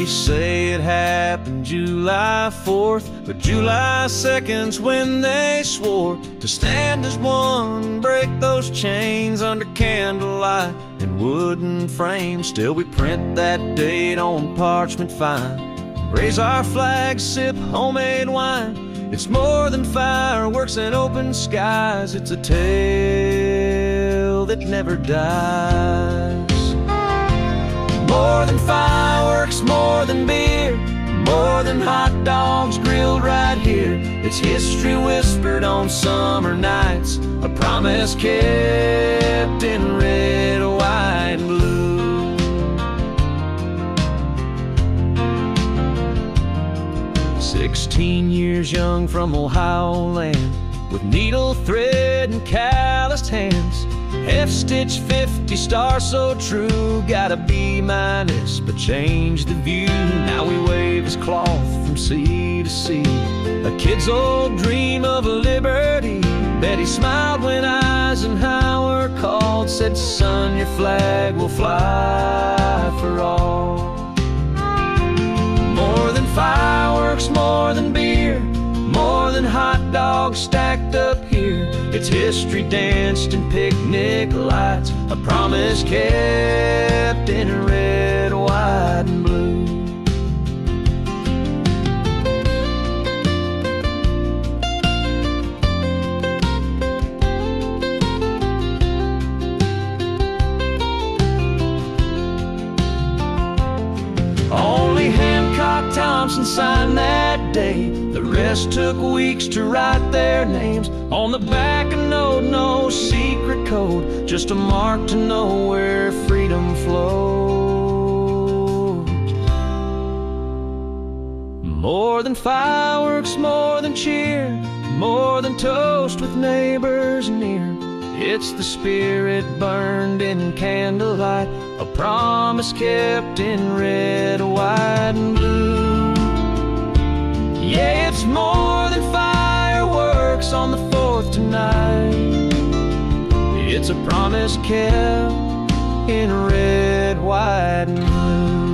say it happened July 4th, but July 2nd's when they swore to stand as one, break those chains under candlelight in wooden frames. Still we print that date on parchment fine, raise our flag, sip homemade wine. It's more than fireworks and open skies, it's a tale that never dies. More than fireworks, more than beer, more than hot dogs grilled right here. It's history whispered on summer nights, a promise kept in red, white, and blue. 16 years young from Ohio land, with needle thread and calloused hands. F-stitch 50 star so true, got a B-, but changed the view. Now we wave his cloth from sea to sea, a kid's old dream of liberty. Betty smiled when Eisenhower called, said, son, your flag will fly for all. More than fireworks, more than beer, more than hot dogs stacked up here. It's history danced in picnic lights, a promise kept in red, white, and blue. Only Hancock Thompson signed that day, the rest took weeks to write their names on the back of no secret code, just a mark to know where freedom flowed. More than fireworks, more than cheer, more than toast with neighbors near. It's the spirit burned in candlelight, a promise kept in red, white, and blue. Yeah, it's more than fireworks on the 4th tonight. It's a promise kept in red, white, and blue.